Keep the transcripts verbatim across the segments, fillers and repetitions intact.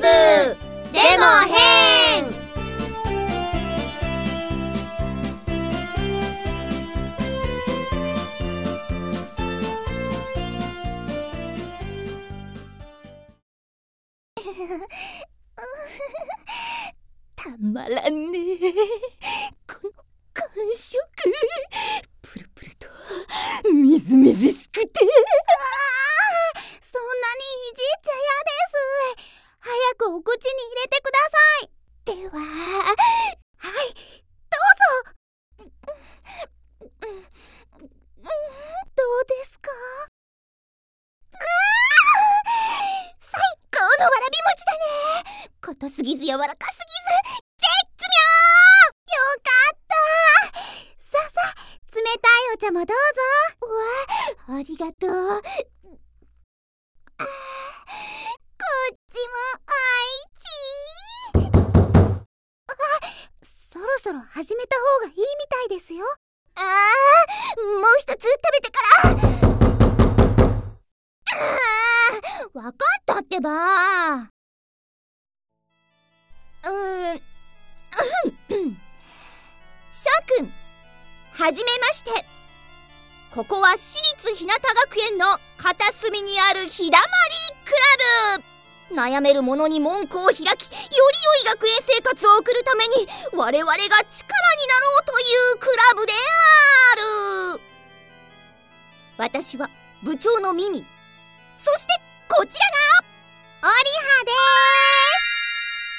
ブでも変。 たまらんね。この感触、プルプルとみずみずしくて。 ああ、そんなにいじっちゃ嫌です。早くお口に入れてください。では、はい、どうぞ。どうですか？最高のわらび餅だね。硬すぎず柔らかすぎず絶妙。よかった。さあさあ、冷たいお茶もどうぞ。うわ、ありがとう。あ、こっちもおいしい。あ、そろそろ始めた方がいいみたいですよ。あー、もう一つ食べてから。あー、わかったってば。うーん、しょくん、はじめまして。ここは私立日向学園の片隅にあるひだまりクラブ。悩める者に門戸を開き、より良い学園生活を送るために我々が力になろうというクラブである。私は部長のミミ。そしてこちらがオリハです。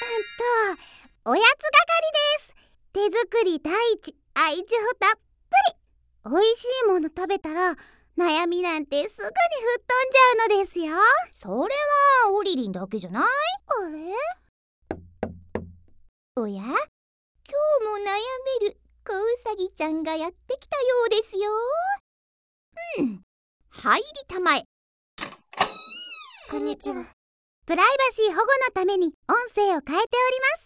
うんと、おやつ係です。手作り第一、愛情たっぷり。おいしいもの食べたら悩みなんてすぐに吹っ飛んじゃうのですよ。 それはオリリンだけじゃない？ あれ？ おや？今日も悩める子うさぎちゃんがやってきたようですよ。うん、入りたまえ。 こんにちは。プライバシー保護のために音声を変えております。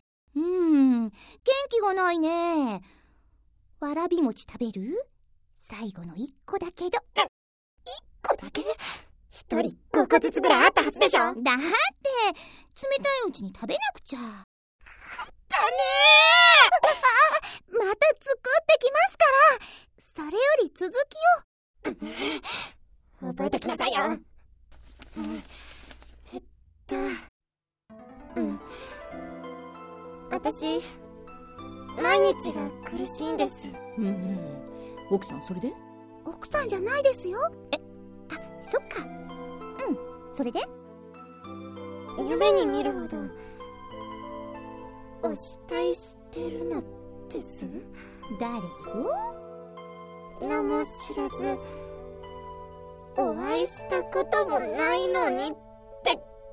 うーん、元気がないね。わらび餅食べる？最後の一個だけど。 一個だけ？一人ごこずつぐらいあったはずでしょ。だって冷たいうちに食べなくちゃ。 だねー。また作ってきますから。それより続きを覚えてきなさいよ。うん、えっとうん私毎日が苦しいんです。 うんうん、奥さんそれで？ 奥さんじゃないですよ。 え、あ、そっか。うん、それで？ 夢に見るほどお慕いしてるのです。 誰よ？ 名も知らずお会いしたこともないのにってこれ！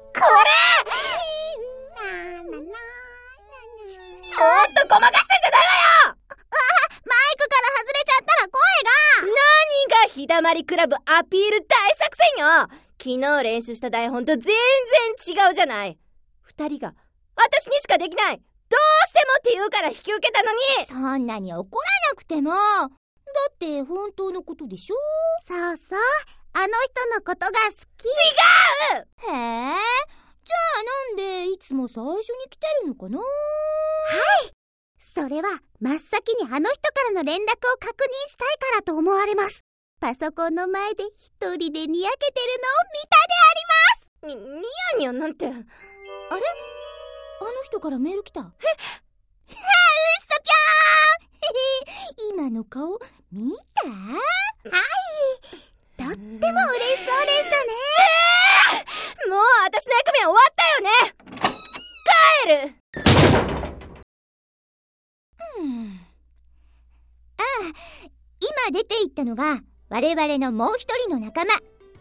ちょっとごまかしてんじゃないわよ！あ、マイクから外れちゃったら声が。 何がひだまりクラブアピール大作戦よ。昨日練習した台本と全然違うじゃない。二人が私にしかできない、どうしてもって言うから引き受けたのに。 そんなに怒らなくても。だって本当のことでしょ。 そうそう、あの人のことが好き。 違う！ へえ、じゃあなんでいつも最初に来てるのかな。はい、それは真っ先にあの人からの連絡を確認したいからと思われます。パソコンの前で一人でにやけてるのを見たであります。 に、ニヤニヤなんて。あれ？ あの人からメール来た。えっ、 うっそぴょーん今の顔見た？ はい、とっても嬉しそうでしたね。 えー、もう私の役目は終わったよね。帰る。 うん、ああ、今出て行ったのが我々のもう一人の仲間、ク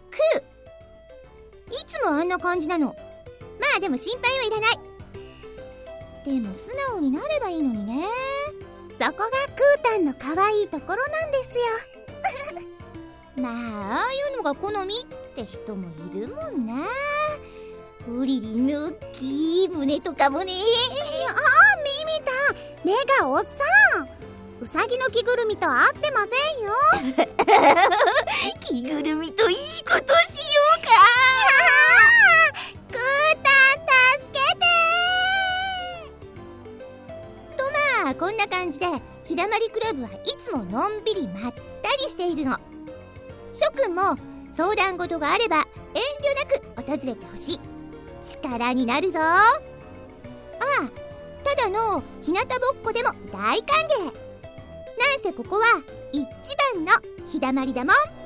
ー。いつもあんな感じなの。まあでも心配はいらない。でも素直になればいいのにね。 そこがクータンの可愛いところなんですよ。 まあ、ああいうのが好みって人もいるもんな。オリリンの大きい胸とかもね。 ああ、ミミタン、目がおっさん。ウサギの着ぐるみと合ってませんよ。 着ぐるみといいことしようか。 クータン、助けて。 こんな感じでひだまりクラブはいつものんびりまったりしているの。諸君も相談事があれば遠慮なく訪れてほしい。力になるぞ。ああ、ただの日向ぼっこでも大歓迎。なんせここは一番のひだまりだもん。